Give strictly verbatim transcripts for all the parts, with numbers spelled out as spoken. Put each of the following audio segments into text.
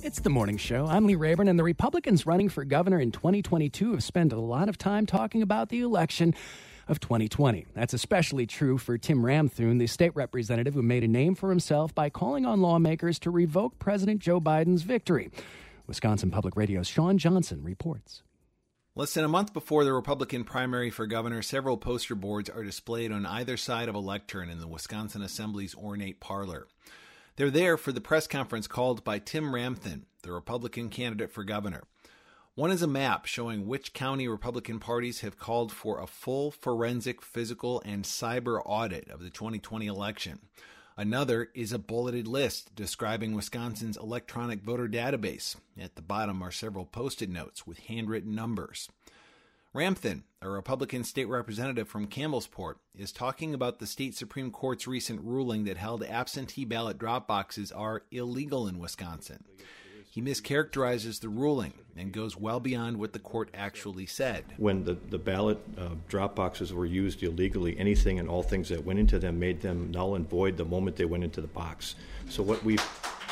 It's the morning show. I'm Lee Rayburn, and the Republicans running for governor in twenty twenty-two have spent a lot of time talking about the election of twenty twenty. That's especially true for Tim Ramthun, the state representative who made a name for himself by calling on lawmakers to revoke President Joe Biden's victory. Wisconsin Public Radio's Sean Johnson reports. Less than a month before the Republican primary for governor, several poster boards are displayed on either side of a lectern in the Wisconsin Assembly's ornate parlor. They're there for the press conference called by Tim Ramthun, the Republican candidate for governor. One is a map showing which county Republican parties have called for a full forensic, physical, and cyber audit of the twenty twenty election. Another is a bulleted list describing Wisconsin's electronic voter database. At the bottom are several Post-it notes with handwritten numbers. Ramthun, a Republican state representative from Campbellsport, is talking about the state Supreme Court's recent ruling that held absentee ballot drop boxes are illegal in Wisconsin. He mischaracterizes the ruling and goes well beyond what the court actually said. When the, the ballot uh, drop boxes were used illegally, anything and all things that went into them made them null and void the moment they went into the box. So what we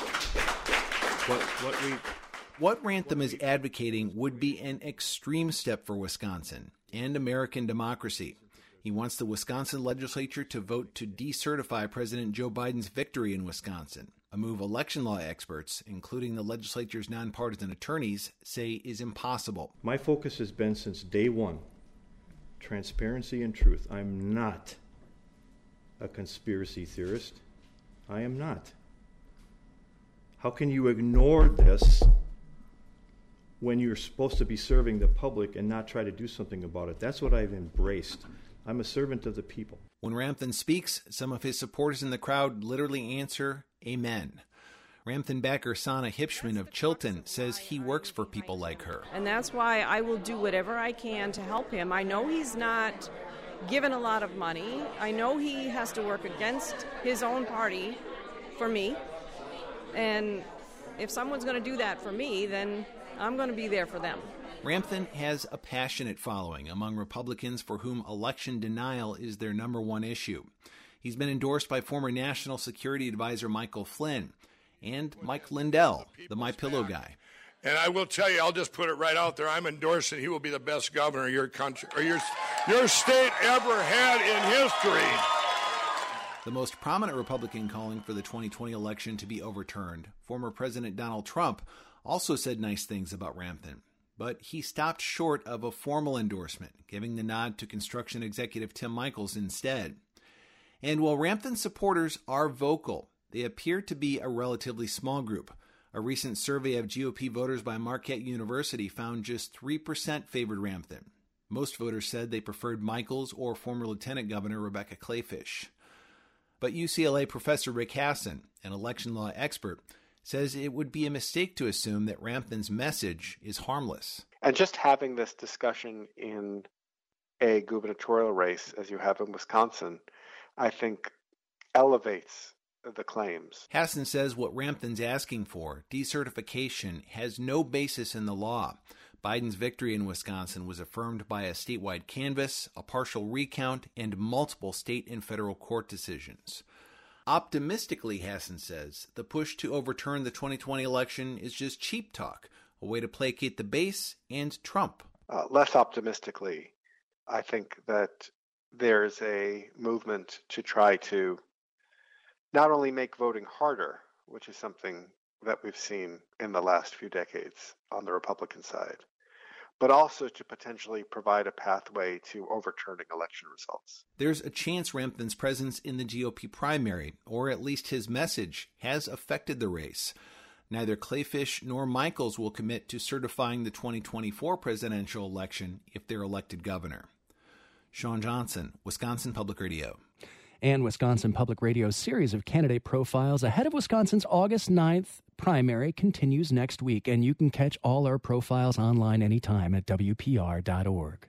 what what we What Ramthun is advocating would be an extreme step for Wisconsin and American democracy. He wants the Wisconsin legislature to vote to decertify President Joe Biden's victory in Wisconsin, a move election law experts, including the legislature's nonpartisan attorneys, say is impossible. My focus has been since day one, transparency and truth. I'm not a conspiracy theorist. I am not. How can you ignore this when you're supposed to be serving the public and not try to do something about it? That's what I've embraced. I'm a servant of the people. When Ramthun speaks, some of his supporters in the crowd literally answer, Amen. Ramthun backer Sana Hipschman of Chilton says he works for people like her. And that's why I will do whatever I can to help him. I know he's not given a lot of money. I know he has to work against his own party for me. And if someone's going to do that for me, then I'm going to be there for them. Ramthun has a passionate following among Republicans for whom election denial is their number one issue. He's been endorsed by former National Security Advisor Michael Flynn and Mike Lindell, the MyPillow guy. And I will tell you, I'll just put it right out there, I'm endorsing he will be the best governor your country or your, your state ever had in history. The most prominent Republican calling for the twenty twenty election to be overturned, former President Donald Trump, also said nice things about Ramthun, but he stopped short of a formal endorsement, giving the nod to construction executive Tim Michels instead. And while Ramthun's supporters are vocal, they appear to be a relatively small group. A recent survey of G O P voters by Marquette University found just three percent favored Ramthun. Most voters said they preferred Michels or former Lieutenant Governor Rebecca Kleefisch. But U C L A professor Rick Hasson, an election law expert, says it would be a mistake to assume that Ramthun's message is harmless. And just having this discussion in a gubernatorial race, as you have in Wisconsin, I think elevates the claims. Hasson says what Ramthun's asking for, decertification, has no basis in the law. Biden's victory in Wisconsin was affirmed by a statewide canvass, a partial recount, and multiple state and federal court decisions. Optimistically, Hasson says, the push to overturn the twenty twenty election is just cheap talk, a way to placate the base and Trump. Uh, less optimistically, I think that there's a movement to try to not only make voting harder, which is something that we've seen in the last few decades on the Republican side, but also to potentially provide a pathway to overturning election results. There's a chance Ramthun's presence in the G O P primary, or at least his message, has affected the race. Neither Kleefisch nor Michels will commit to certifying the twenty twenty-four presidential election if they're elected governor. Sean Johnson, Wisconsin Public Radio. And Wisconsin Public Radio's series of candidate profiles ahead of Wisconsin's August ninth primary continues next week, and you can catch all our profiles online anytime at W P R dot org.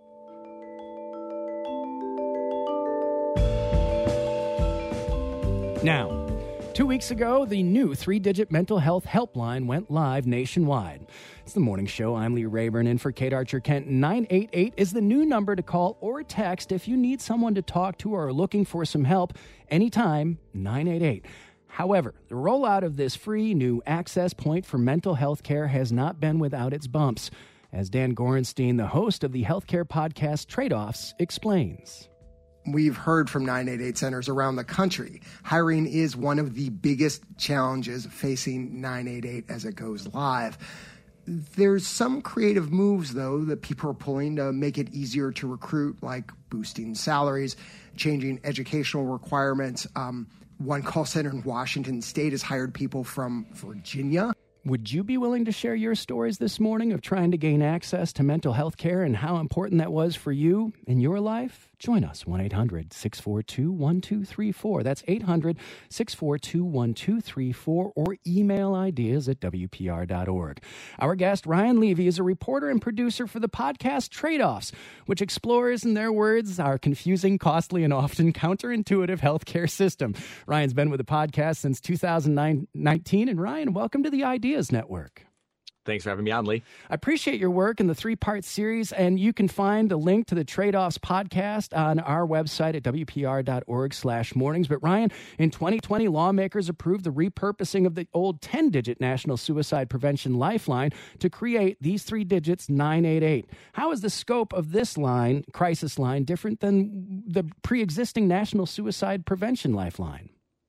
Now, two weeks ago, the new three-digit mental health helpline went live nationwide. It's the morning show. I'm Lee Rayburn, in for Kate Archer-Kent. nine eight eight is the new number to call or text if you need someone to talk to or are looking for some help anytime. nine eight eight. However, the rollout of this free new access point for mental health care has not been without its bumps, as Dan Gorenstein, the host of the healthcare podcast Trade-Offs, explains. We've heard from nine eight eight centers around the country. Hiring is one of the biggest challenges facing nine eight eight as it goes live. There's some creative moves, though, that people are pulling to make it easier to recruit, like boosting salaries, changing educational requirements. Um, one call center in Washington State has hired people from Virginia. Would you be willing to share your stories this morning of trying to gain access to mental health care and how important that was for you in your life? Join us, one eight hundred six four two one two three four. That's eight hundred six four two one two three four, or email ideas at W P R dot org. Our guest, Ryan Levy, is a reporter and producer for the podcast Trade-Offs, which explores, in their words, our confusing, costly, and often counterintuitive healthcare system. Ryan's been with the podcast since two thousand nineteen, and Ryan, welcome to the Ideas Network. Thanks for having me on, Lee. I appreciate your work in the three-part series, and you can find the link to the Trade-Offs podcast on our website at W P R dot org slash mornings. But Ryan, in twenty twenty, lawmakers approved the repurposing of the old ten-digit National Suicide Prevention Lifeline to create these three digits, nine eight eight. How is the scope of this line, crisis line, different than the pre-existing National Suicide Prevention Lifeline?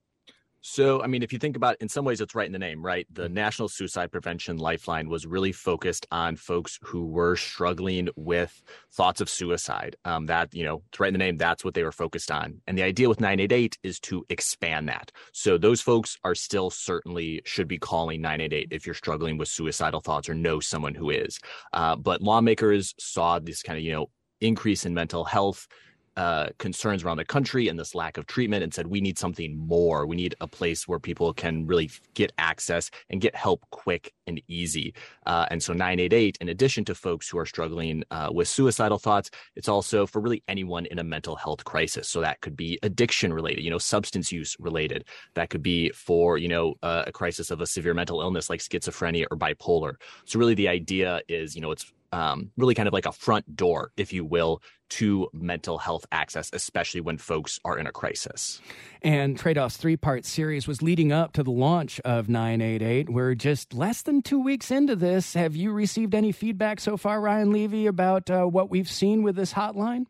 So, I mean, if you think about it, in some ways, it's right in the name, right? The National Suicide Prevention Lifeline was really focused on folks who were struggling with thoughts of suicide. Um, that, you know, it's right in the name, that's what they were focused on. And the idea with nine eight eight is to expand that. So those folks are still certainly should be calling nine eight eight if you're struggling with suicidal thoughts or know someone who is. Uh, but lawmakers saw this kind of, you know, increase in mental health Uh, concerns around the country and this lack of treatment, and said we need something more. We need a place where people can really get access and get help quick and easy. Uh, and so nine eight eight, in addition to folks who are struggling uh, with suicidal thoughts, it's also for really anyone in a mental health crisis. So that could be addiction related, you know, substance use related. That could be for, you know, uh, a crisis of a severe mental illness like schizophrenia or bipolar. So really the idea is, you know, it's Um, really kind of like a front door, if you will, to mental health access, especially when folks are in a crisis. And Trade-Off's three-part series was leading up to the launch of nine eight eight. We're just less than two weeks into this. Have you received any feedback so far, Ryan Levy, about uh, what we've seen with this hotline?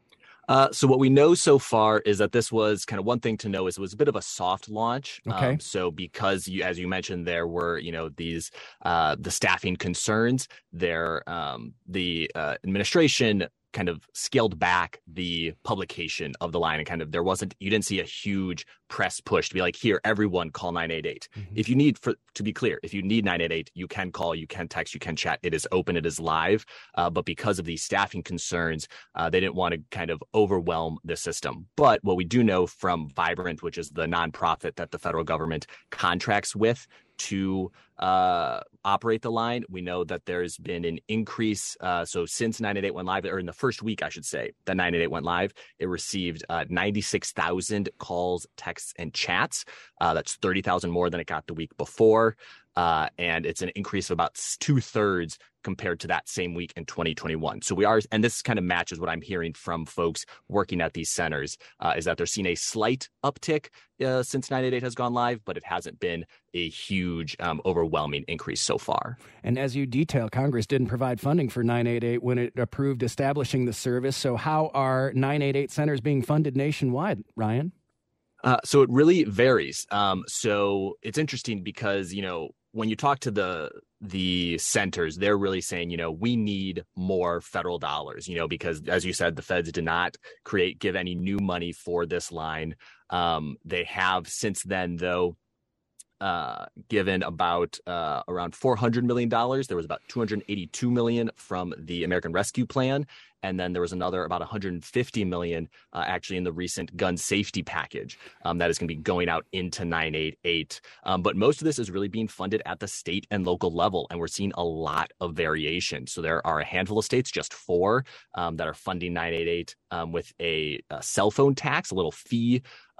Uh, so what we know so far is that this was kind of one thing to know is it was a bit of a soft launch. Okay. Um, so because you, as you mentioned, there were, you know, these, uh, the staffing concerns there, um, the, uh, administration kind of scaled back the publication of the line, and kind of there wasn't, you didn't see a huge press push to be like, here, everyone call nine eight eight. Mm-hmm. If you need, for to be clear, if you need nine eight eight, you can call, you can text, you can chat. It is open, it is live. Uh, but because of these staffing concerns, uh, they didn't want to kind of overwhelm the system. But what we do know from Vibrant, which is the nonprofit that the federal government contracts with to uh, operate the line, we know that there's been an increase. Uh, so since nine eight eight went live, or in the first week, I should say, that nine eight eight went live, it received uh, ninety-six thousand calls, texts, and chats. Uh, that's thirty thousand more than it got the week before. Uh, and it's an increase of about two thirds compared to that same week in twenty twenty-one. So we are, and this kind of matches what I'm hearing from folks working at these centers, uh, is that they're seeing a slight uptick uh, since nine eight eight has gone live, but it hasn't been a huge, um, overwhelming increase so far. And as you detail, Congress didn't provide funding for nine eight eight when it approved establishing the service. So how are nine eight eight centers being funded nationwide, Ryan? Uh, so it really varies. Um, so it's interesting because, you know, when you talk to the the centers, they're really saying, you know, we need more federal dollars, you know, because as you said, the feds did not create, give any new money for this line. Um, they have since then, though, uh, given about uh, around four hundred million dollars. There was about two hundred eighty-two million dollars from the American Rescue Plan. And then there was another about one hundred fifty million dollars uh, actually in the recent gun safety package um, that is going to be going out into nine eight eight. Um, but most of this is really being funded at the state and local level. And we're seeing a lot of variation. So there are a handful of states, just four, um, that are funding nine eight eight um, with a, a cell phone tax, a little fee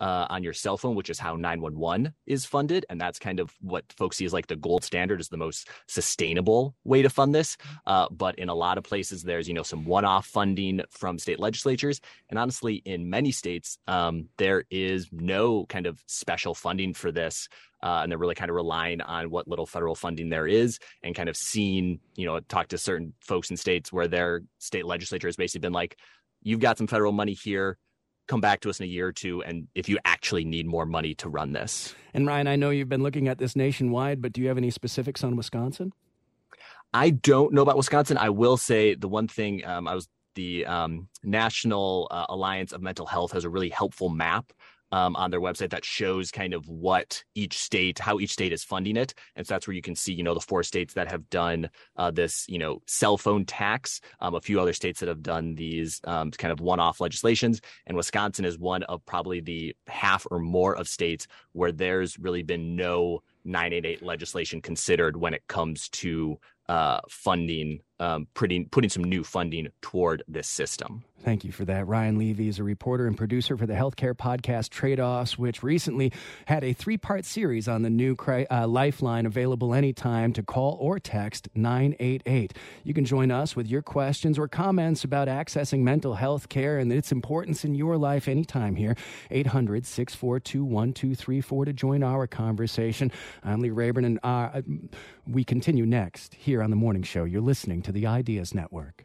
uh, on your cell phone, which is how nine one one is funded. And that's kind of what folks see as like the gold standard, is the most sustainable way to fund this. Uh, but in a lot of places, there's, you know, some one-off funding from state legislatures. And honestly, in many states, um, there is no kind of special funding for this. Uh, and they're really kind of relying on what little federal funding there is, and kind of seeing, you know, talk to certain folks in states where their state legislature has basically been like, you've got some federal money here, come back to us in a year or two, and if you actually need more money to run this. And Ryan, I know you've been looking at this nationwide, but do you have any specifics on Wisconsin? I don't know about Wisconsin. I will say the one thing, um, I was the um, National uh, Alliance of Mental Health has a really helpful map Um, on their website that shows kind of what each state, how each state is funding it. And so that's where you can see, you know, the four states that have done uh, this, you know, cell phone tax, um, a few other states that have done these um, kind of one-off legislations. And Wisconsin is one of probably the half or more of states where there's really been no nine eighty-eight legislation considered when it comes to uh, funding, um, putting, putting some new funding toward this system. Thank you for that. Ryan Levy is a reporter and producer for the healthcare podcast Trade-Offs, which recently had a three-part series on the new cri- uh, Lifeline, available anytime to call or text nine eight eight. You can join us with your questions or comments about accessing mental health care and its importance in your life anytime here. eight hundred, six four two, one two three four to join our conversation. I'm Lee Rayburn, and uh, we continue next here on The Morning Show. You're listening to the Ideas Network.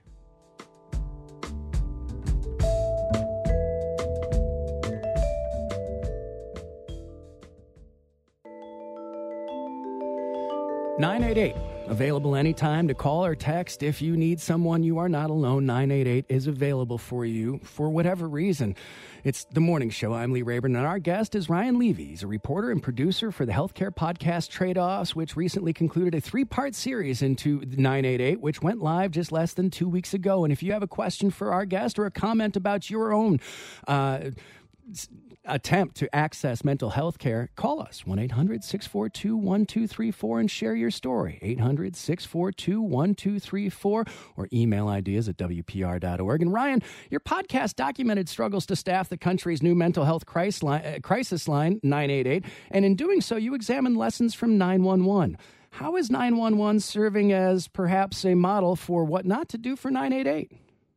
nine eight eight, available anytime to call or text. If you need someone, you are not alone. nine eight eight is available for you for whatever reason. It's The Morning Show. I'm Lee Rayburn, and our guest is Ryan Levy. He's a reporter and producer for the healthcare podcast Trade-Offs, which recently concluded a three-part series into nine eight eight, which went live just less than two weeks ago. And if you have a question for our guest or a comment about your own uh attempt to access mental health care, call us, one eight hundred, six four two, one two three four, and share your story, eight hundred, six four two, one two three four, or email ideas at w p r dot org. And Ryan, your podcast documented struggles to staff the country's new mental health crisis line, uh, crisis line nine eight eight, and in doing so, you examined lessons from nine one one. How is nine one one serving as perhaps a model for what not to do for nine eight eight?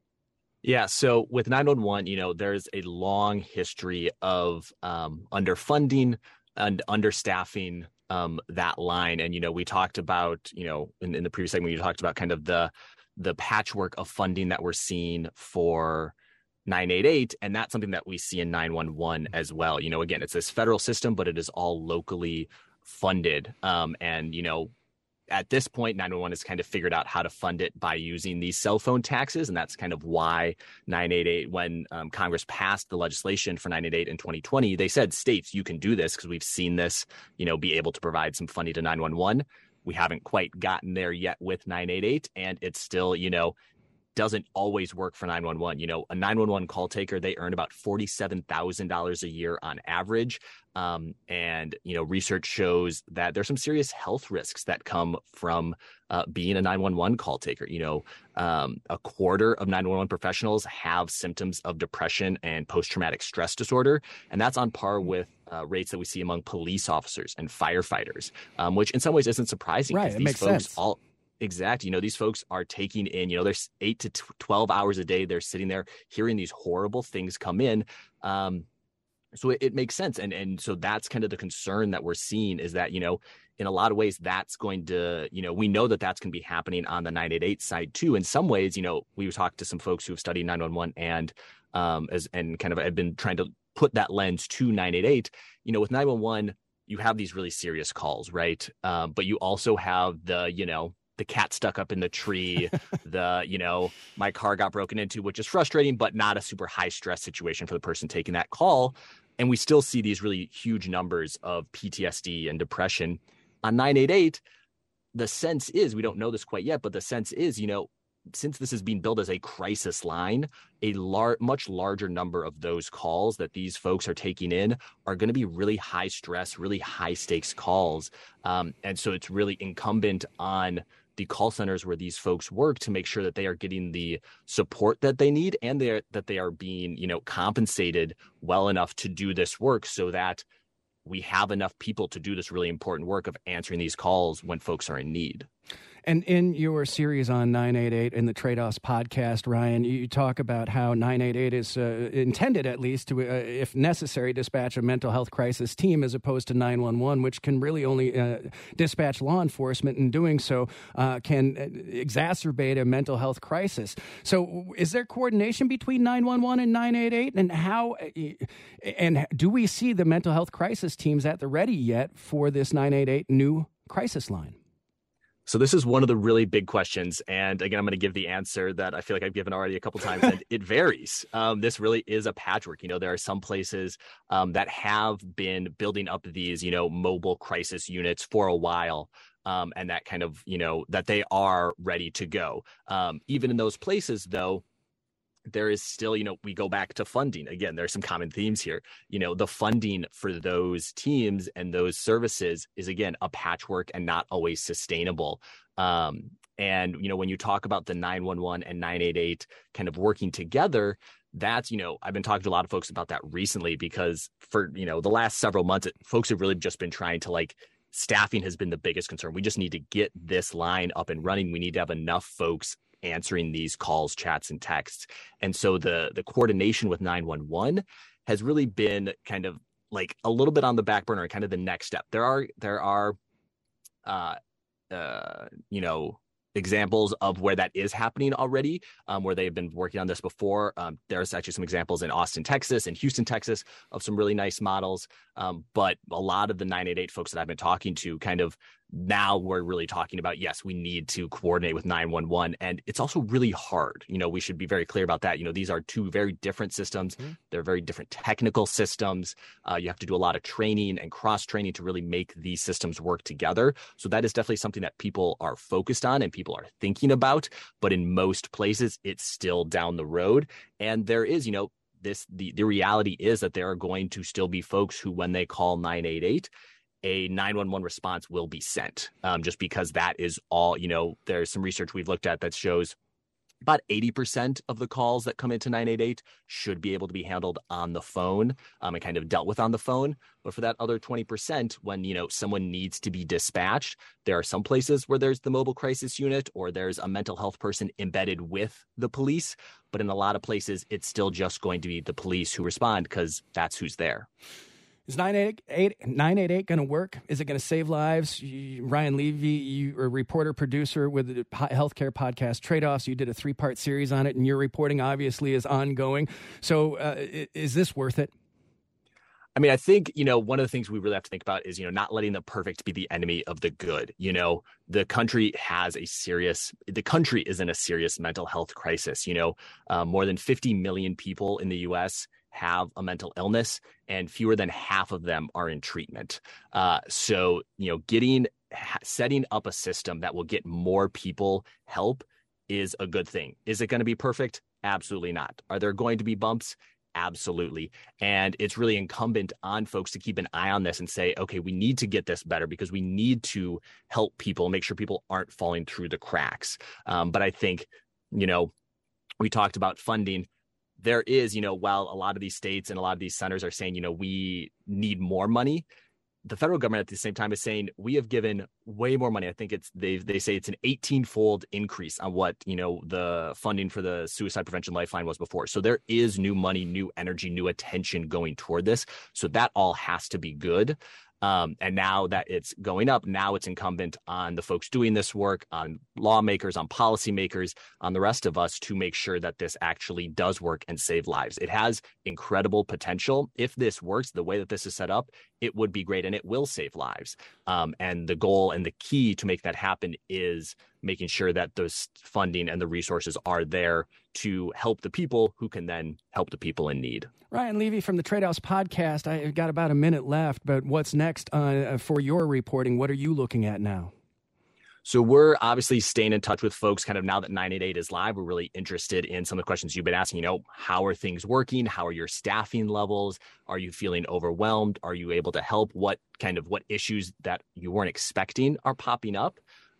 Yeah, so with nine one one, you know, there's a long history of um, underfunding and understaffing um, that line. And, you know, we talked about, you know, in, in the previous segment, you talked about kind of the the patchwork of funding that we're seeing for nine eight eight. And that's something that we see in nine one one as well. You know, again, it's this federal system, but it is all locally funded. Um, and, you know, at this point, nine one one has kind of figured out how to fund it by using these cell phone taxes. And that's kind of why nine eight eight, when um, Congress passed the legislation for nine eight eight in twenty twenty, they said, states, you can do this because we've seen this, you know, be able to provide some funding to nine one one. We haven't quite gotten there yet with nine eight eight. And it's still, you know, doesn't always work for nine one one. You know, a nine one one call taker, they earn about forty-seven thousand dollars a year on average. Um, and, you know, research shows that there's some serious health risks that come from uh, being a nine one one call taker. You know, um, a quarter of nine one one professionals have symptoms of depression and post-traumatic stress disorder. And that's on par with uh, rates that we see among police officers and firefighters, um, which in some ways isn't surprising. Right, it these makes folks sense. all Exactly. You know, these folks are taking in, you know, there's eight to twelve hours a day. They're sitting there hearing these horrible things come in. Um, so it, it makes sense. And, and so that's kind of the concern that we're seeing is that, you know, in a lot of ways, that's going to, you know, we know that that's going to be happening on the nine eight eight side too. In some ways, you know, we talked to some folks who have studied nine one one and, um, as, and kind of have been trying to put that lens to nine eight eight, you know, with nine one one, you have these really serious calls, right? Um, but you also have the, you know, the cat stuck up in the tree, the, you know, my car got broken into, which is frustrating, but not a super high stress situation for the person taking that call. And we still see these really huge numbers of P T S D and depression. On nine eight eight, the sense is, we don't know this quite yet, but the sense is, you know, since this is being billed as a crisis line, a lar- much larger number of those calls that these folks are taking in are going to be really high stress, really high stakes calls. Um, and so it's really incumbent on the call centers where these folks work to make sure that they are getting the support that they need and they're, that they are being, you know, compensated well enough to do this work so that we have enough people to do this really important work of answering these calls when folks are in need. And in your series on nine eight eight in the Trade-Offs podcast, Ryan, you talk about how nine eight eight is uh, intended, at least, to, uh, if necessary, dispatch a mental health crisis team as opposed to nine one one, which can really only uh, dispatch law enforcement. In doing so, uh, can exacerbate a mental health crisis. So is there coordination between nine one one and nine eight eight? And how, and do we see the mental health crisis teams at the ready yet for this nine eight eight new crisis line? So this is one of the really big questions. And again, I'm going to give the answer that I feel like I've given already a couple times, and it varies. Um, this really is a patchwork. You know, there are some places um, that have been building up these, you know, mobile crisis units for a while. Um, and that kind of, you know, that they are ready to go. Um, even in those places, though, there is still, you know, we go back to funding. Again, there's some common themes here. You know, the funding for those teams and those services is, again, a patchwork and not always sustainable. Um, and, you know, when you talk about the nine one one and nine eight eight kind of working together, that's, you know, I've been talking to a lot of folks about that recently because for, you know, the last several months, it, folks have really just been trying to like, staffing has been the biggest concern. We just need to get this line up and running. We need to have enough folks answering these calls, chats, and texts. And so the the coordination with nine one one has really been kind of like a little bit on the back burner, kind of the next step. There are there are uh uh you know examples of where that is happening already, um, where they've been working on this before. Um, there's actually some examples in Austin, Texas, and Houston, Texas, of some really nice models. Um, but a lot of the nine eight eight folks that I've been talking to kind of now we're really talking about, yes, we need to coordinate with nine one one. And it's also really hard. You know, we should be very clear about that. You know, these are two very different systems. Mm-hmm. They're very different technical systems. Uh, you have to do a lot of training and cross-training to really make these systems work together. So that is definitely something that people are focused on and people are thinking about. But in most places, it's still down the road. And there is, you know, this the, the reality is that there are going to still be folks who, when they call nine eight eight, a nine one one response will be sent, um, just because that is all, you know, there's some research we've looked at that shows about eighty percent of the calls that come into nine eight eight should be able to be handled on the phone um, and kind of dealt with on the phone. But for that other twenty percent, when, you know, someone needs to be dispatched, there are some places where there's the mobile crisis unit or there's a mental health person embedded with the police. But in a lot of places, it's still just going to be the police who respond because that's who's there. Is nine eight eight going to work? Is it going to save lives? You, Ryan Levy, you are a reporter, producer with the healthcare podcast Trade-Offs. You did a three-part series on it, and your reporting obviously is ongoing. So uh, is this worth it? I mean, I think, you know, one of the things we really have to think about is, you know, not letting the perfect be the enemy of the good. You know, the country has a serious, the country is in a serious mental health crisis. You know, uh, more than fifty million people in the U S have a mental illness, and fewer than half of them are in treatment. Uh, so, you know, getting, setting up a system that will get more people help is a good thing. Is it going to be perfect? Absolutely not. Are there going to be bumps? Absolutely. And it's really incumbent on folks to keep an eye on this and say, okay, we need to get this better because we need to help people, make sure people aren't falling through the cracks. Um, but I think, you know, we talked about funding. There is, you know, while a lot of these states and a lot of these centers are saying, you know, we need more money, the federal government at the same time is saying we have given way more money. I think it's they they say it's an eighteen-fold increase on what, you know, the funding for the Suicide Prevention Lifeline was before. So there is new money, new energy, new attention going toward this. So that all has to be good. Um, and now that it's going up, now it's incumbent on the folks doing this work, on lawmakers, on policymakers, on the rest of us to make sure that this actually does work and save lives. It has incredible potential. If this works the way that this is set up, it would be great and it will save lives. Um, and the goal and the key to make that happen is making sure that those funding and the resources are there to help the people who can then help the people in need. Ryan Levy from the Trade-Offs podcast. I've got about a minute left, but what's next uh, for your reporting? What are you looking at now? So we're obviously staying in touch with folks kind of now that nine eight eight is live. We're really interested in some of the questions you've been asking. You know, how are things working? How are your staffing levels? Are you feeling overwhelmed? Are you able to help? What kind of what issues that you weren't expecting are popping up?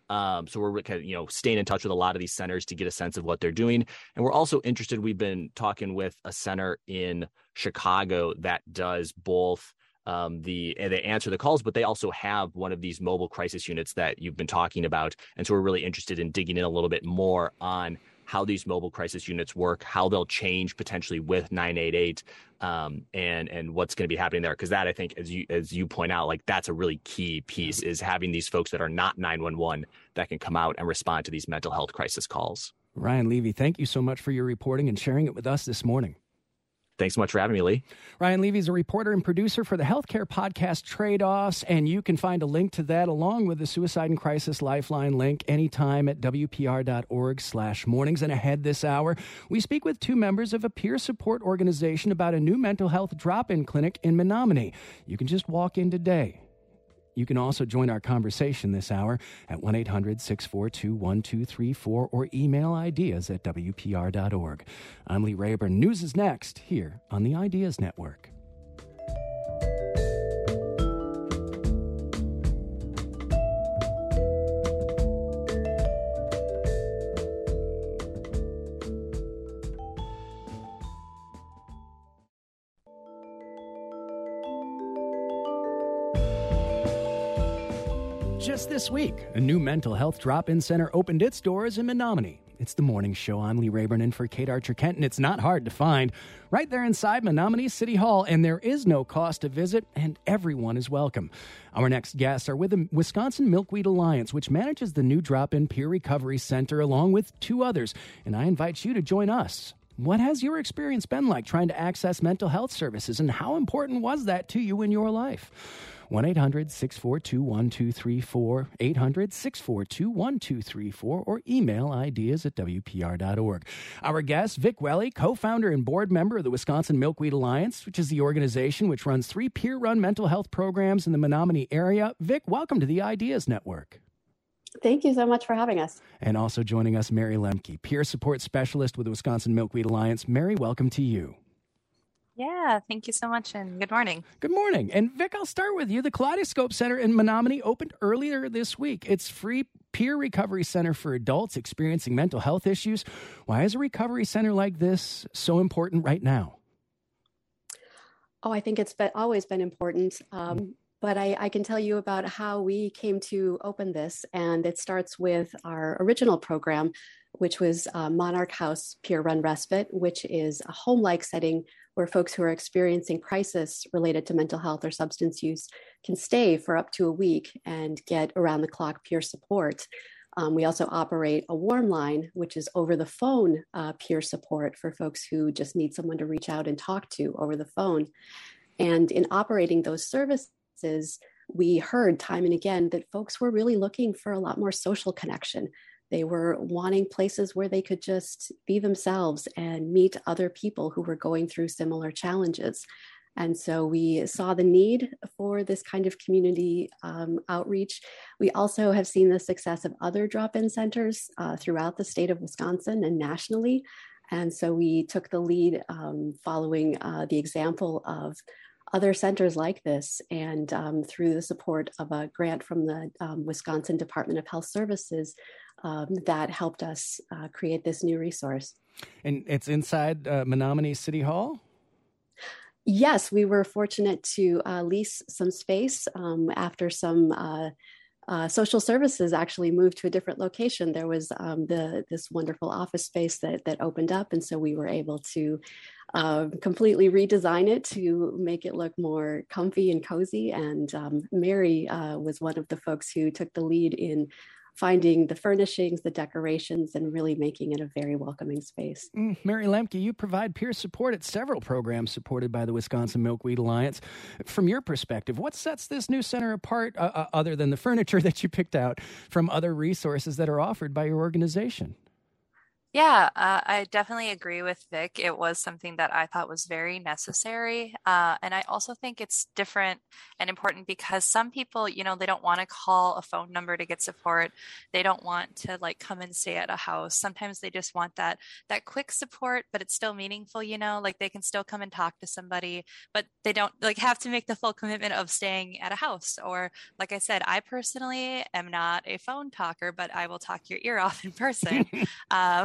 Um, so we're kind of, you know, staying in touch with a lot of these centers to get a sense of what they're doing. And we're also interested, we've been talking with a center in Chicago that does both um, the, they answer the calls, but they also have one of these mobile crisis units that you've been talking about. And so we're really interested in digging in a little bit more on how these mobile crisis units work, how they'll change potentially with nine eight eight, um, and and what's going to be happening there. Because that, I think, as you as you point out, like that's a really key piece, is having these folks that are not nine one one that can come out and respond to these mental health crisis calls. Ryan Levy, thank you so much for your reporting and sharing it with us this morning. Thanks so much for having me, Lee. Ryan Levy is a reporter and producer for the healthcare podcast Trade-Offs, and you can find a link to that along with the Suicide and Crisis Lifeline link anytime at W P R dot org slash mornings. And ahead this hour, we speak with two members of a peer support organization about a new mental health drop-in clinic in Menominee. You can just walk in today. You can also join our conversation this hour at one eight hundred six four two one two three four or email ideas at W P R dot org. I'm Lee Rayburn. News is next here on the Ideas Network. Just this week, a new mental health drop-in center opened its doors in Menominee. It's the morning show. I'm Lee Rayburn in for Kate Archer-Kent, and it's not hard to find. Right there inside Menominee City Hall, and there is no cost to visit, and everyone is welcome. Our next guests are with the Wisconsin Milkweed Alliance, which manages the new drop-in peer recovery center along with two others, and I invite you to join us. What has your experience been like trying to access mental health services, and how important was that to you in your life? one eight hundred six four two one two three four, eight hundred six four two one two three four, or email ideas at W P R dot org. Our guest, Vic Welly, co-founder and board member of the Wisconsin Milkweed Alliance, which is the organization which runs three peer-run mental health programs in the Menominee area. Vic, welcome to the Ideas Network. Thank you so much for having us. And also joining us, Mary Lemke, peer support specialist with the Wisconsin Milkweed Alliance. Mary, welcome to you. Yeah, thank you so much, and good morning. Good morning. And Vic, I'll start with you. The Kaleidoscope Center in Menominee opened earlier this week. It's free peer recovery center for adults experiencing mental health issues. Why is a recovery center like this so important right now? Oh, I think it's been, always been important. Um, but I, I can tell you about how we came to open this. And it starts with our original program, which was uh, Monarch House Peer Run Respite, which is a home-like setting where folks who are experiencing crisis related to mental health or substance use can stay for up to a week and get around-the-clock peer support. Um, we also operate a warm line, which is over-the-phone uh, peer support for folks who just need someone to reach out and talk to over the phone. And in operating those services, we heard time and again that folks were really looking for a lot more social connection. They were wanting places where they could just be themselves and meet other people who were going through similar challenges. And so we saw the need for this kind of community um, outreach. We also have seen the success of other drop-in centers uh, throughout the state of Wisconsin and nationally. And so we took the lead um, following uh, the example of other centers like this, and um, through the support of a grant from the um, Wisconsin Department of Health Services, um, that helped us uh, create this new resource. And it's inside uh, Menominee City Hall? Yes, we were fortunate to uh, lease some space um, after some uh, uh, social services actually moved to a different location. There was um, the this wonderful office space that that opened up, and so we were able to uh, completely redesign it to make it look more comfy and cozy. And um, Mary uh, was one of the folks who took the lead in finding the furnishings, the decorations, and really making it a very welcoming space. Mm, Mary Lemke, you provide peer support at several programs supported by the Wisconsin Milkweed Alliance. From your perspective, what sets this new center apart, uh, uh, other than the furniture that you picked out, from other resources that are offered by your organization? Yeah, uh, I definitely agree with Vic. It was something that I thought was very necessary. Uh, and I also think it's different and important because some people, you know, they don't want to call a phone number to get support. They don't want to like come and stay at a house. Sometimes they just want that that quick support, but it's still meaningful, you know, like they can still come and talk to somebody, but they don't like have to make the full commitment of staying at a house. Or like I said, I personally am not a phone talker, but I will talk your ear off in person. um,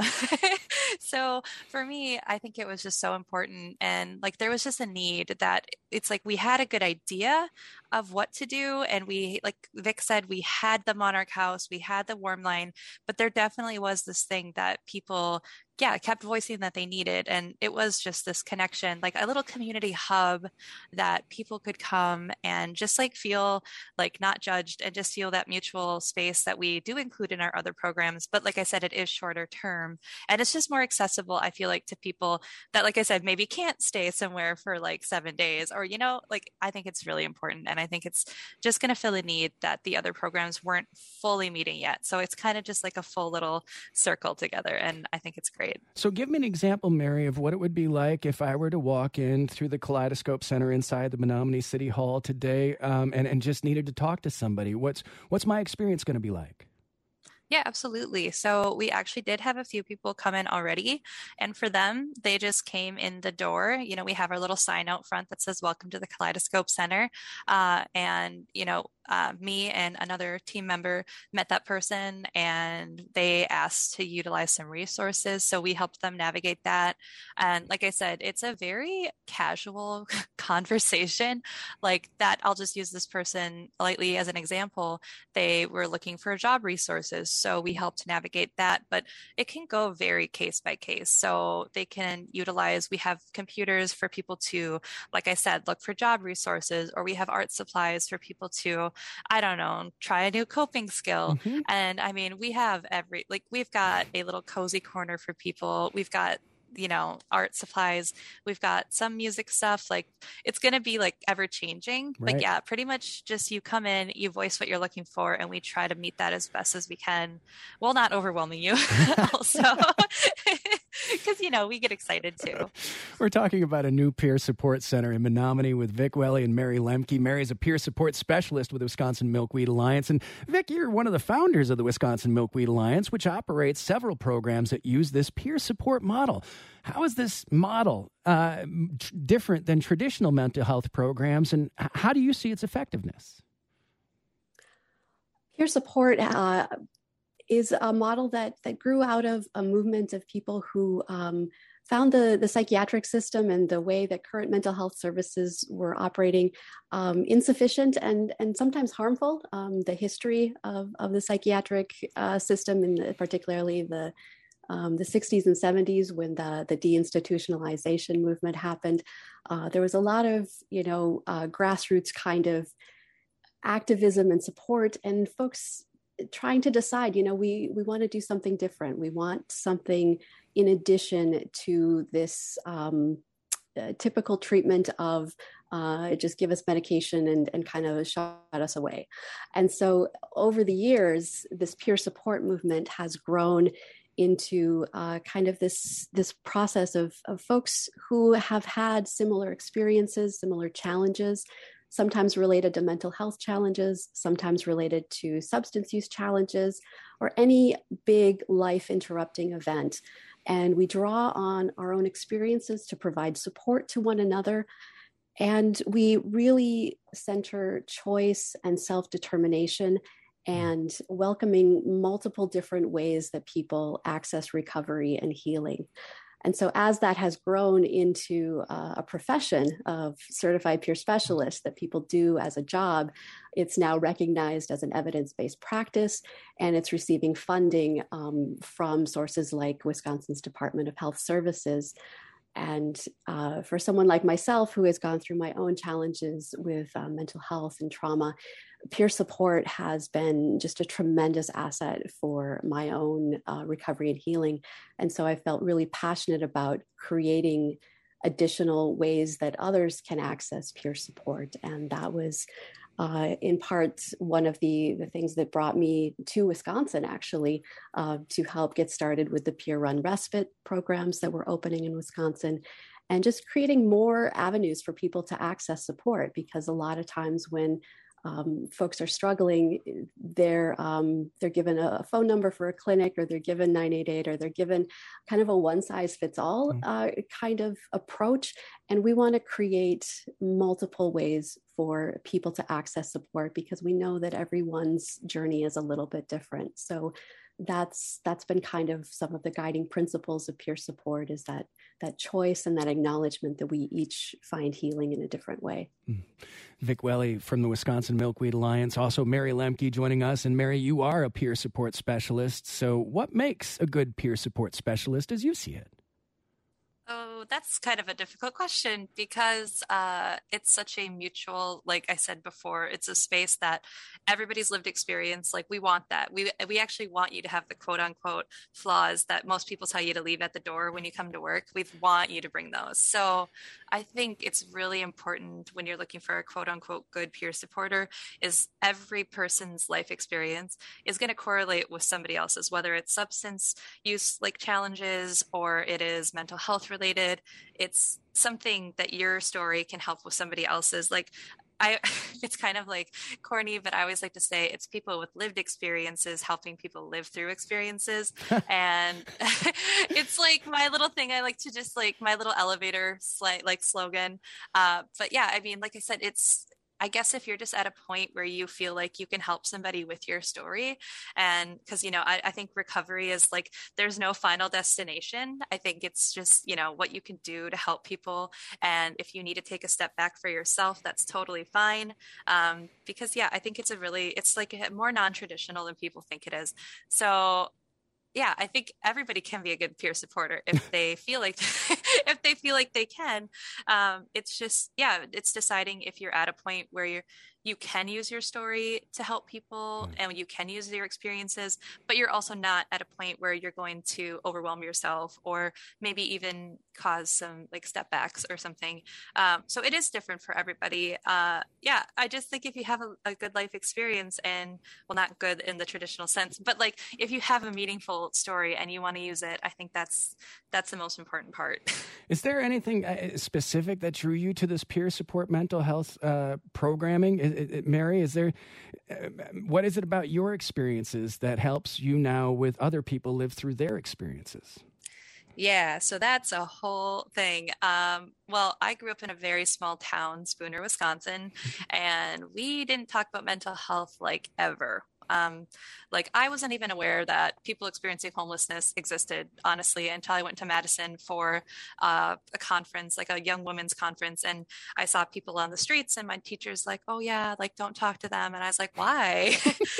So for me, I think it was just so important. And like there was just a need that it's like we had a good idea of what to do. And we, like Vic said, we had the Monarch House, we had the Warm Line, but there definitely was this thing that people yeah, kept voicing that they needed. And it was just this connection, like a little community hub that people could come and just like feel like not judged and just feel that mutual space that we do include in our other programs. But like I said, it is shorter term and it's just more accessible, I feel like, to people that, like I said, maybe can't stay somewhere for like seven days or, you know, like I think it's really important. And I think it's just going to fill a need that the other programs weren't fully meeting yet. So it's kind of just like a full little circle together. And I think it's great. So give me an example, Mary, of what it would be like if I were to walk in through the Kaleidoscope Center inside the Menominee City Hall today um, and, and just needed to talk to somebody. What's what's my experience going to be like? Yeah, absolutely. So we actually did have a few people come in already. And for them, they just came in the door. You know, we have our little sign out front that says, welcome to the Kaleidoscope Center. Uh, and, you know, uh, me and another team member met that person and they asked to utilize some resources. So we helped them navigate that. And like I said, it's a very casual conversation like that. I'll just use this person lightly as an example. They were looking for job resources. So we helped navigate that, but it can go very case by case. So they can utilize, we have computers for people to, like I said, look for job resources, or we have art supplies for people to, I don't know, try a new coping skill. Mm-hmm. And I mean, we have every, like we've got a little cozy corner for people. We've got, you know, art supplies. We've got some music stuff. Like it's going to be like ever changing, right. But yeah, pretty much just you come in, you voice what you're looking for, and we try to meet that as best as we can, while not overwhelming you also. Because, you know, we get excited too. We're talking about a new peer support center in Menominee with Vic Welly and Mary Lemke. Mary's a peer support specialist with the Wisconsin Milkweed Alliance. And Vic, you're one of the founders of the Wisconsin Milkweed Alliance, which operates several programs that use this peer support model. How is this model uh, t- different than traditional mental health programs, and how do you see its effectiveness? Peer support uh, is a model that that grew out of a movement of people who um, found the, the psychiatric system and the way that current mental health services were operating um, insufficient and, and sometimes harmful. Um, the history of, of the psychiatric uh, system, and particularly the Um, the sixties and seventies, when the, the deinstitutionalization movement happened, uh, there was a lot of, you know, uh, grassroots kind of activism and support, and folks trying to decide, you know, we, we want to do something different. We want something in addition to this um, uh, typical treatment of uh, just give us medication and, and kind of shut us away. And so over the years, this peer support movement has grown into uh, kind of this this process of, of folks who have had similar experiences, similar challenges, sometimes related to mental health challenges, sometimes related to substance use challenges, or any big life interrupting event. And we draw on our own experiences to provide support to one another. And we really center choice and self-determination and welcoming multiple different ways that people access recovery and healing. And so as that has grown into uh, a profession of certified peer specialists that people do as a job, it's now recognized as an evidence-based practice, and it's receiving funding um, from sources like Wisconsin's Department of Health Services. And uh, for someone like myself, who has gone through my own challenges with uh, mental health and trauma, peer support has been just a tremendous asset for my own uh, recovery and healing. And so I felt really passionate about creating additional ways that others can access peer support. And that was Uh, in part, one of the, the things that brought me to Wisconsin, actually, uh, to help get started with the peer-run respite programs that were opening in Wisconsin, and just creating more avenues for people to access support. Because a lot of times when um, folks are struggling, they're um, they're given a phone number for a clinic, or they're given nine eight eight, or they're given kind of a one-size-fits-all uh, kind of approach. And we want to create multiple ways for people to access support, because we know that everyone's journey is a little bit different. So that's that's been kind of some of the guiding principles of peer support, is that that choice and that acknowledgement that we each find healing in a different way. Mm. Vic Welly from the Wisconsin Milkweed Alliance, also Mary Lemke joining us. And Mary, you are a peer support specialist. So what makes a good peer support specialist as you see it? Oh, that's kind of a difficult question, because uh, it's such a mutual, like I said before, it's a space that everybody's lived experience. Like, we want that. We we actually want you to have the quote unquote flaws that most people tell you to leave at the door when you come to work. We want you to bring those. So I think it's really important when you're looking for a quote unquote good peer supporter, is every person's life experience is going to correlate with somebody else's, whether it's substance use like challenges or it is mental health related. It's something that your story can help with somebody else's. Like, I, it's kind of like corny, but I always like to say it's people with lived experiences helping people live through experiences. And it's like my little thing. I like to just like my little elevator slight like slogan. Uh, but yeah, I mean, like I said, it's, I guess if you're just at a point where you feel like you can help somebody with your story, and because, you know, I, I think recovery is like, there's no final destination. I think it's just, you know, what you can do to help people. And if you need to take a step back for yourself, that's totally fine. Um, because yeah, I think it's a really, it's like a, more non-traditional than people think it is. So yeah, I think everybody can be a good peer supporter if they feel like if they feel like they can. Um, it's just, yeah, it's deciding if you're at a point where you're you can use your story to help people and you can use your experiences, but you're also not at a point where you're going to overwhelm yourself or maybe even cause some like step backs or something. Um, so it is different for everybody. Uh, yeah, I just think if you have a, a good life experience, and well, not good in the traditional sense, but like if you have a meaningful story and you want to use it, I think that's that's the most important part. Is there anything specific that drew you to this peer support mental health uh, programming? It, it, Mary, is there, uh, what is it about your experiences that helps you now with other people live through their experiences? Yeah, so that's a whole thing. Um, well, I grew up in a very small town, Spooner, Wisconsin, and we didn't talk about mental health like ever. Um, like I wasn't even aware that people experiencing homelessness existed, honestly, until I went to Madison for uh, a conference, like a young women's conference. And I saw people on the streets and my teacher's like, oh yeah, like don't talk to them. And I was like, why?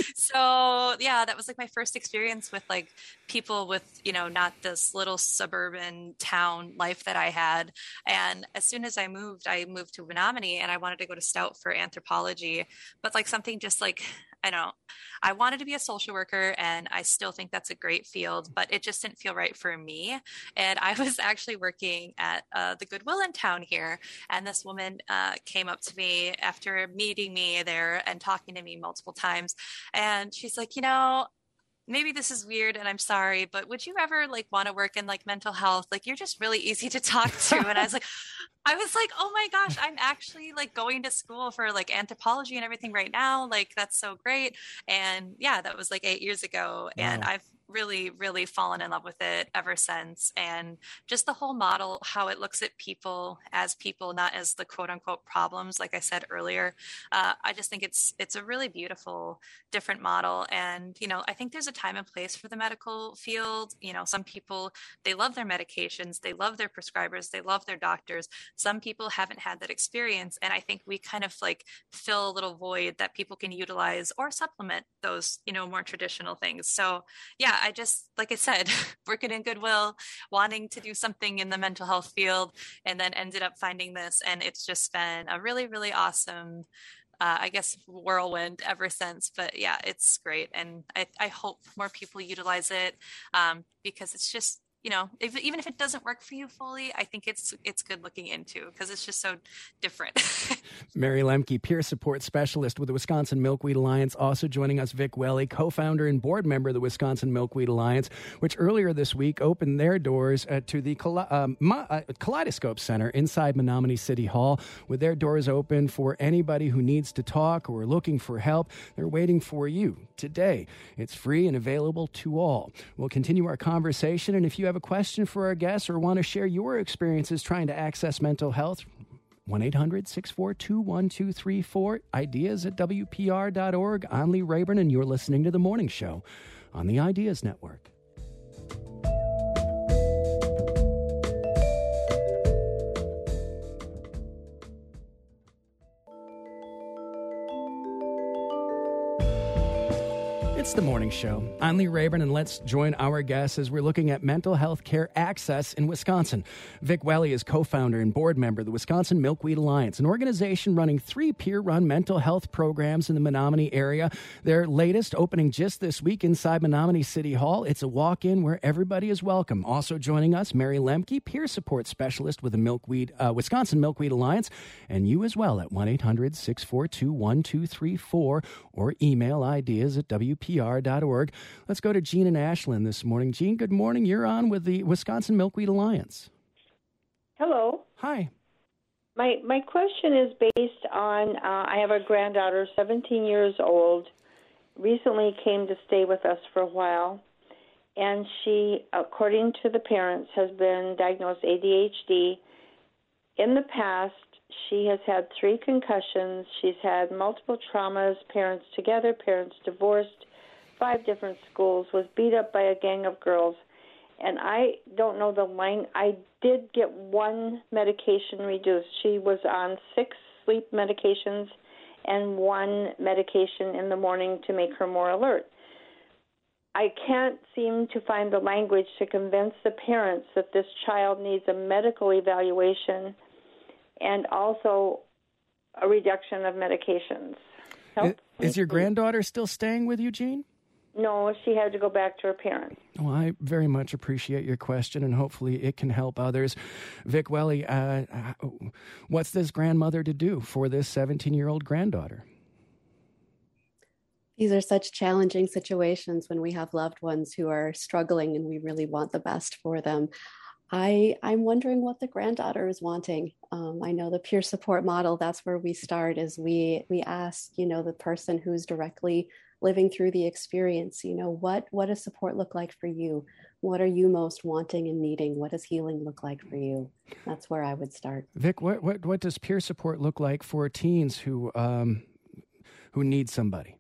So yeah, that was like my first experience with like people with, you know, not this little suburban town life that I had. And as soon as I moved, I moved to Menominee and I wanted to go to Stout for anthropology, but like something just like, I don't, I wanted to be a social worker and I still think that's a great field, but it just didn't feel right for me. And I was actually working at uh, the Goodwill in town here. And this woman uh, came up to me after meeting me there and talking to me multiple times. And she's like, you know, maybe this is weird and I'm sorry, but would you ever like want to work in like mental health? Like you're just really easy to talk to. And I was like, I was like, oh my gosh, I'm actually like going to school for like anthropology and everything right now. Like, that's so great. And yeah, that was like eight years ago. Wow. And I've really, really fallen in love with it ever since. And just the whole model, how it looks at people as people, not as the quote unquote problems, like I said earlier. Uh, I just think it's, it's a really beautiful, different model. And, you know, I think there's a time and place for the medical field. You know, some people, they love their medications, they love their prescribers, they love their doctors. Some people haven't had that experience. And I think we kind of like fill a little void that people can utilize or supplement those, you know, more traditional things. So yeah, I just, like I said, working in Goodwill, wanting to do something in the mental health field, and then ended up finding this. And it's just been a really, really awesome, uh, I guess, whirlwind ever since. But yeah, it's great. And I, I hope more people utilize it um, because it's just, you know, if, even if it doesn't work for you fully, I think it's it's good looking into because it's just so different. Mary Lemke, peer support specialist with the Wisconsin Milkweed Alliance. Also joining us, Vic Welly, co-founder and board member of the Wisconsin Milkweed Alliance, which earlier this week opened their doors uh, to the Kale- uh, Ma- uh, Kaleidoscope Center inside Menominee City Hall, with their doors open for anybody who needs to talk or looking for help. They're waiting for you today. It's free and available to all. We'll continue our conversation, and if you have a question for our guests or want to share your experiences trying to access mental health, one eight hundred six four two one two three four, ideas at W P R dot org. I'm Lee Rayburn, and you're listening to The Morning Show on the Ideas Network. It's The Morning Show. I'm Lee Rayburn, and let's join our guests as we're looking at mental health care access in Wisconsin. Vic Welly is co-founder and board member of the Wisconsin Milkweed Alliance, an organization running three peer-run mental health programs in the Menominee area. Their latest opening just this week inside Menominee City Hall. It's a walk-in where everybody is welcome. Also joining us, Mary Lemke, peer support specialist with the Milkweed, uh, Wisconsin Milkweed Alliance, and you as well at one eight hundred six four two one two three four or email ideas at W P R dot org. Let's go to Jean and Ashland this morning. Jean, good morning. You're on with the Wisconsin Milkweed Alliance. Hello. Hi. My my question is based on, uh, I have a granddaughter, seventeen years old, recently came to stay with us for a while, and she, according to the parents, has been diagnosed A D H D. In the past, she has had three concussions. She's had multiple traumas, parents together, parents divorced, five different schools, was beat up by a gang of girls. And I don't know the line. I did get one medication reduced. She was on six sleep medications and one medication in the morning to make her more alert. I can't seem to find the language to convince the parents that this child needs a medical evaluation and also a reduction of medications. Help? Is, is your granddaughter still staying with you, Jean? No, she had to go back to her parents. Well, I very much appreciate your question, and hopefully it can help others. Vic Welly, uh, what's this grandmother to do for this seventeen-year-old granddaughter? These are such challenging situations when we have loved ones who are struggling and we really want the best for them. I, I'm wondering what the granddaughter is wanting. Um, I know the peer support model, that's where we start, is we we ask, you know, the person who's directly living through the experience, you know, what, what does support look like for you? What are you most wanting and needing? What does healing look like for you? That's where I would start. Vic, what, what, what does peer support look like for teens who um, who need somebody?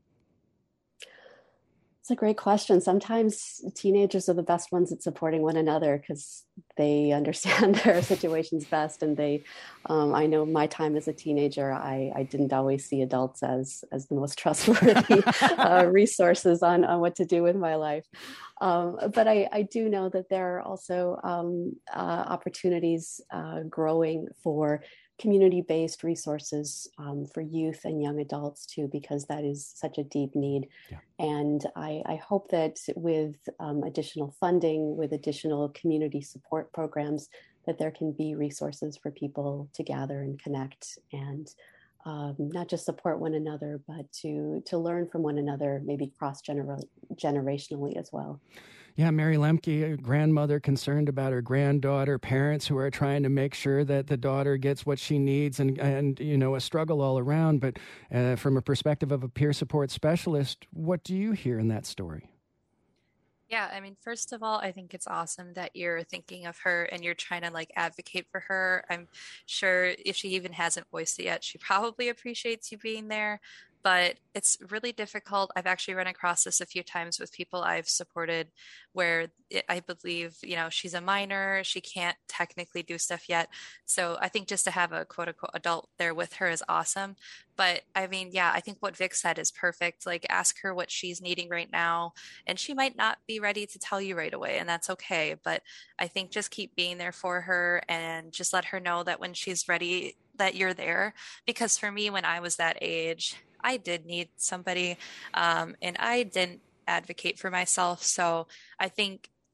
It's a great question. Sometimes teenagers are the best ones at supporting one another because they understand their situations best. And they, um, I know my time as a teenager, I, I didn't always see adults as as the most trustworthy uh, resources on, on what to do with my life. Um, but I, I do know that there are also um, uh, opportunities uh, growing for community-based resources um, for youth and young adults too, because that is such a deep need. Yeah. And I, I hope that with um, additional funding, with additional community support programs, that there can be resources for people to gather and connect and um, not just support one another, but to to learn from one another, maybe cross-generationally as well. Yeah, Mary Lemke, a grandmother concerned about her granddaughter, parents who are trying to make sure that the daughter gets what she needs, and, and you know, a struggle all around. But uh, from a perspective of a peer support specialist, what do you hear in that story? Yeah, I mean, first of all, I think it's awesome that you're thinking of her and you're trying to like advocate for her. I'm sure if she even hasn't voiced it yet, she probably appreciates you being there. But it's really difficult. I've actually run across this a few times with people I've supported where it, I believe, you know, she's a minor, she can't technically do stuff yet. So I think just to have a quote unquote adult there with her is awesome. But I mean, yeah, I think what Vic said is perfect. Like ask her what she's needing right now. And she might not be ready to tell you right away, and that's okay. But I think just keep being there for her and just let her know that when she's ready, that you're there. Because for me, when I was that age, I did need somebody, um, and I didn't advocate for myself. So I think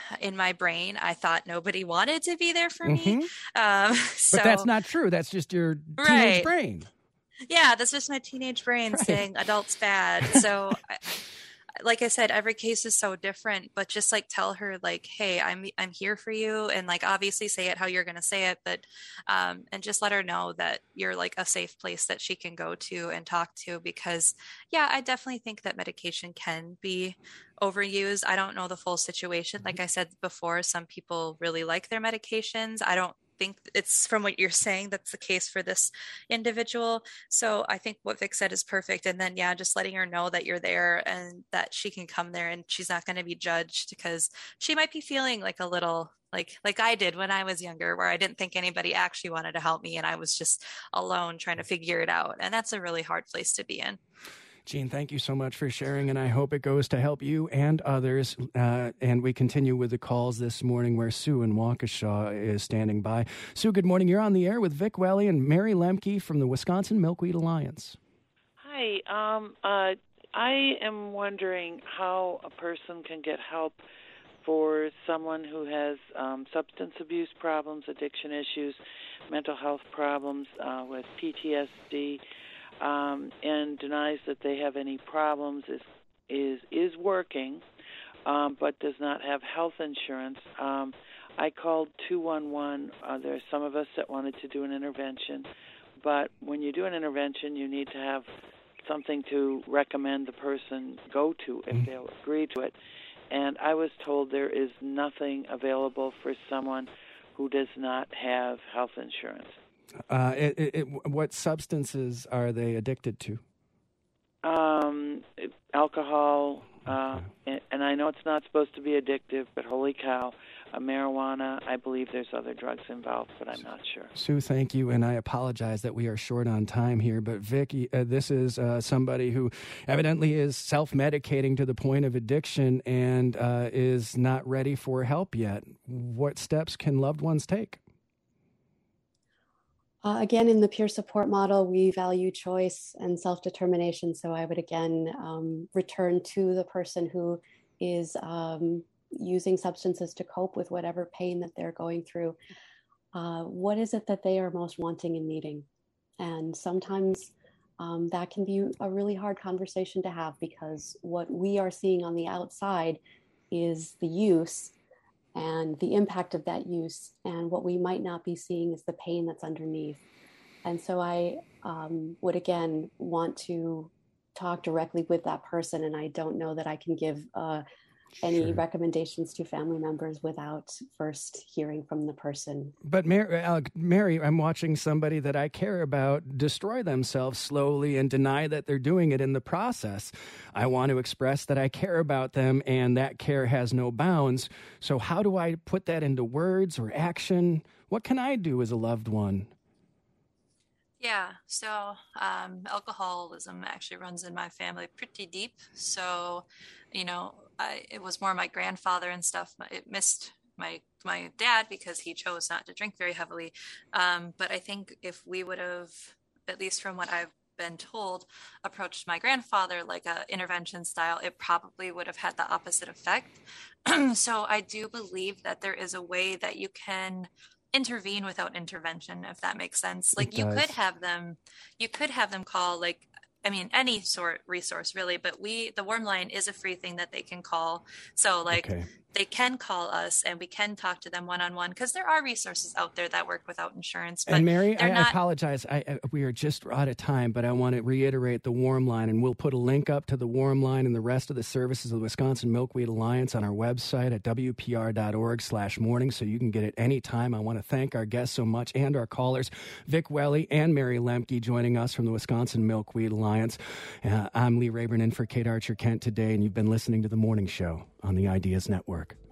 in my brain, I thought nobody wanted to be there for mm-hmm. me. Um, so, but that's not true. That's just your teenage right. brain. Yeah, that's just my teenage brain right. saying adults bad. So, I, like I said, every case is so different, but just like tell her like, hey, I'm I'm here for you, and like obviously say it how you're going to say it, but um, and just let her know that you're like a safe place that she can go to and talk to, because yeah, I definitely think that medication can be overused. I don't know the full situation. Like I said before, some people really like their medications. I don't think it's, from what you're saying, that's the case for this individual. So I think what Vic said is perfect. And then, yeah, just letting her know that you're there and that she can come there and she's not going to be judged, because she might be feeling like a little like, like I did when I was younger, where I didn't think anybody actually wanted to help me and I was just alone trying to figure it out. And that's a really hard place to be in. Jean, thank you so much for sharing, and I hope it goes to help you and others. Uh, and we continue with the calls this morning, where Sue in Waukesha is standing by. Sue, good morning. You're on the air with Vic Welly and Mary Lemke from the Wisconsin Milkweed Alliance. Hi. Um, uh, I am wondering how a person can get help for someone who has um, substance abuse problems, addiction issues, mental health problems uh, with P T S D, Um, and denies that they have any problems, is is is working, um, but does not have health insurance. Um, I called two one one. Uh, there are some of us that wanted to do an intervention, but when you do an intervention, you need to have something to recommend the person go to if Mm. they'll agree to it. And I was told there is nothing available for someone who does not have health insurance. Uh, it, it, it, what substances are they addicted to? Um, alcohol, uh, and, and I know it's not supposed to be addictive, but holy cow, uh, marijuana, I believe there's other drugs involved, but I'm not sure. Sue, thank you, and I apologize that we are short on time here, but Vic, uh, this is uh, somebody who evidently is self-medicating to the point of addiction and uh, is not ready for help yet. What steps can loved ones take? Uh, again, in the peer support model, we value choice and self-determination. So I would again um, return to the person who is um, using substances to cope with whatever pain that they're going through. Uh, what is it that they are most wanting and needing? And sometimes um, that can be a really hard conversation to have, because what we are seeing on the outside is the use and the impact of that use, and what we might not be seeing is the pain that's underneath. And so I um, would again want to talk directly with that person, and I don't know that I can give uh, any sure. recommendations to family members without first hearing from the person. But Mary, uh, Mary, I'm watching somebody that I care about destroy themselves slowly and deny that they're doing it in the process. I want to express that I care about them, and that care has no bounds. So how do I put that into words or action? What can I do as a loved one? Yeah, so um, alcoholism actually runs in my family pretty deep. So, you know, I, it was more my grandfather and stuff. It missed my my dad because he chose not to drink very heavily. Um, but I think if we would have, at least from what I've been told, approached my grandfather like a intervention style, it probably would have had the opposite effect. So I do believe that there is a way that you can intervene without intervention, if that makes sense. Like you could have them, you could have them call, like, I mean, any sort resource really, but we, the Warm Line is a free thing that they can call. So like okay. they can call us and we can talk to them one-on-one, because there are resources out there that work without insurance. But and Mary, I, not... I apologize. I, I, we are just out of time, but I want to reiterate the Warm Line, and we'll put a link up to the Warm Line and the rest of the services of the Wisconsin Milkweed Alliance on our website at w p r dot org slash morning, so you can get it anytime. I want to thank our guests so much and our callers, Vic Welly and Mary Lemke, joining us from the Wisconsin Milkweed Alliance. Uh, I'm Lee Rayburn in for Kate Archer Kent today, and you've been listening to The Morning Show on the Ideas Network.